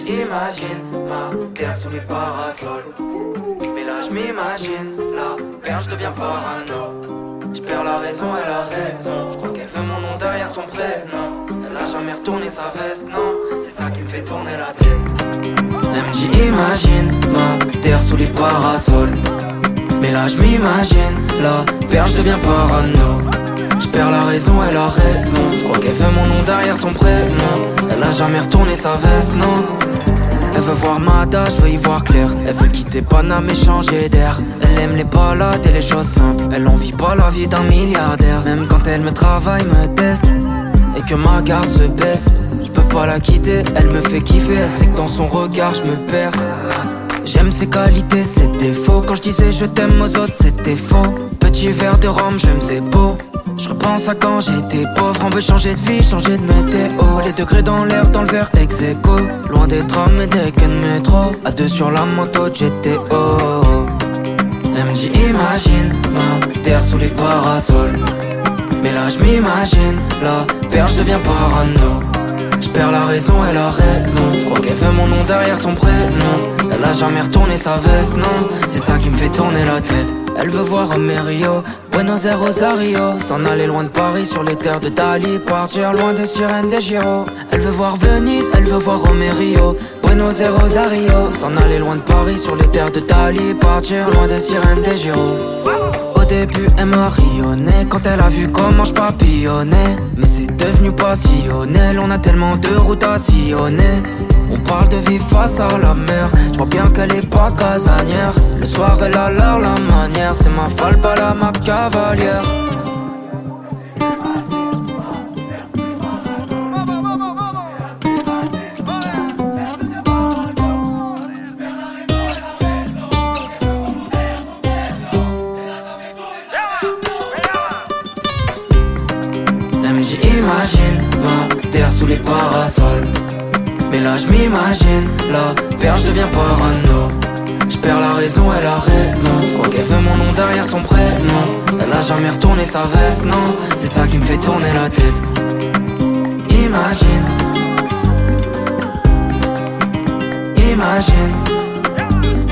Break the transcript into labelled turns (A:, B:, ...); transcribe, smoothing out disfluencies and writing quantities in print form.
A: j'imagine ma terre sous les parasols. Mais là j'm'imagine la perche devient parano. J'perds la raison, elle a raison. J'crois qu'elle veut mon nom derrière son prénom. Elle a jamais retourné sa veste, non. C'est ça qui me fait tourner la tête. Elle me dit imagine ma terre sous les parasols. Mais là j'm'imagine la perche devient parano. J'perds la raison, elle a raison. J'crois qu'elle veut mon nom derrière son prénom. Elle a jamais retourné sa veste, non. Elle veut voir ma tâche, veut y voir clair. Elle veut quitter Paname et changer d'air. Elle aime les balades et les choses simples. Elle en vit pas la vie d'un milliardaire. Même quand elle me travaille, me teste et que ma garde se baisse, je peux pas la quitter, elle me fait kiffer. Elle sait que dans son regard je me perds. J'aime ses qualités, ses défauts. Quand je disais je t'aime aux autres, c'était faux. Petit verre de rhum, j'aime c'est beau. Je repense à quand j'étais pauvre. On veut changer de vie, changer de météo. Les degrés dans l'air, dans le verre ex-aequo. Loin des trams et des quais de métro. À deux sur la moto GTO. Elle me dit imagine ma terre sous les parasols. Mais là j'm'imagine la perche devient parano. J'perds la raison, elle a raison. J'crois qu'elle veut mon nom derrière son prénom. Elle a jamais retourné sa veste, non. C'est ça qui me fait tourner la tête. Elle veut voir Romerio, Buenos Aires, Rosario. S'en aller loin de Paris sur les terres de Dali. Partir loin des sirènes des Giro. Elle veut voir Venise, elle veut voir Romerio, Buenos Aires, Rosario. S'en aller loin de Paris sur les terres de Dali. Partir loin des sirènes des Giro. Au début elle m'a rayonné quand elle a vu comment je papillonnais. Mais c'est devenu passionnel, on a tellement de routes à sillonner. On parle de vivre face à la mer. Je vois bien qu'elle est pas casanière. Le soir elle a l'air la manière. C'est ma falpa là, ma cavalière. Elle me dit imagine ma terre sous les parasols. Mais là j'm'imagine la perche devient parano. J'perds la raison, elle a raison. J'crois qu'elle veut mon nom derrière son prénom. Elle a jamais retourné sa veste, non. C'est ça qui me fait tourner la tête. Imagine. Imagine.